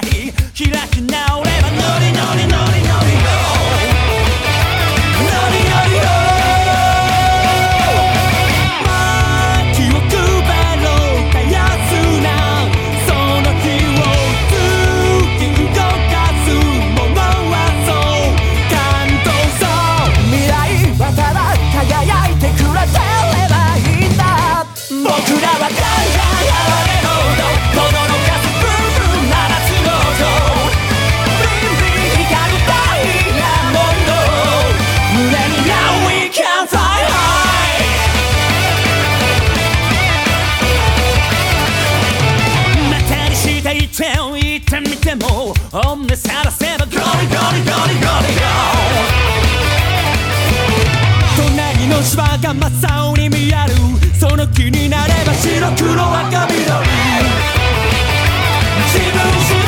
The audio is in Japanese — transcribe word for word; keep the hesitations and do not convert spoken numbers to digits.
開き直ればノリノリノリノリノリよノリノリよ気を配ろうたやすなその日を突き動かすものはそう感動そう未来はただ輝いてくれてればいいんだ僕らは大あれほど驚かすブンブン鳴らす音ビンビン光るダイヤモンド胸に Now we can fly high またにしていて言ってみても本音さらせばゴリゴリゴリゴリよ隣の芝が真っ青に見えるその気になれば白黒赤緑自分